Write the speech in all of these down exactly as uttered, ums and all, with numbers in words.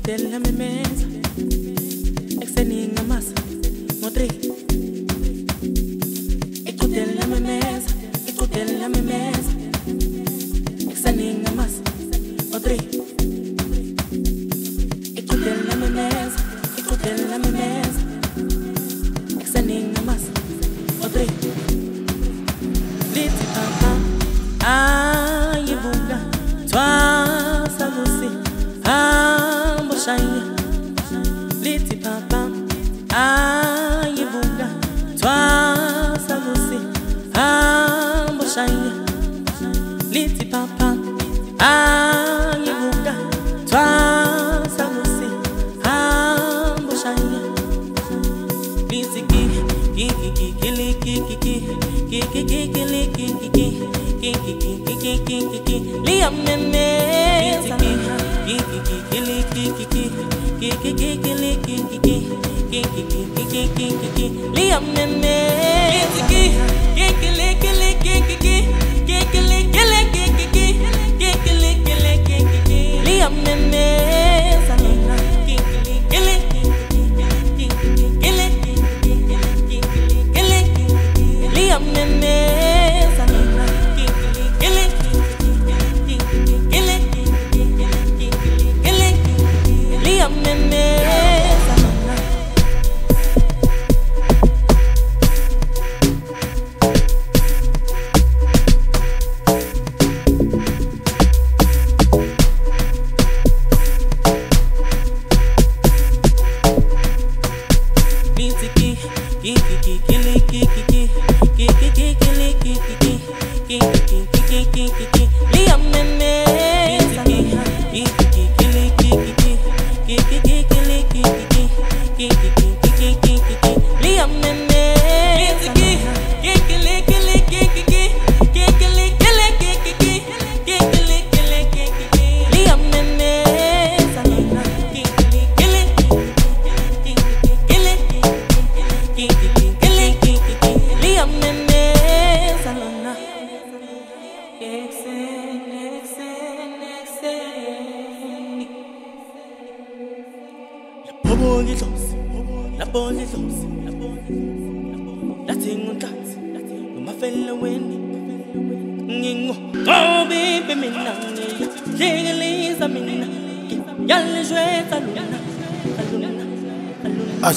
Icudela me mesa, exeninga masa, modri. Icudela me mesa, icudela me mesa, exeninga masa, modri. Icudela me mesa, icudela me mesa, exeninga masa, modri. Liti papa, ay bunga, twa sabusi, ambo shine. Liti papa, ay bunga, twa sabusi, ambo shine. Liti papa, ay bunga, twa sabusi, ambo shine. Liti ki ki ki ki ki ki ki ki ki ki ki ki ki ki Liam meme ki ki ki ki ki ki ki ki ki ki ki ki ki ki Liam meme ki ki ki ki ki ki ki ki ki ki ki Liam meme salina ki ki Liam meme salina Liam meme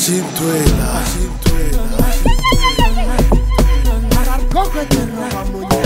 Achintwela, achintwela, achintwela.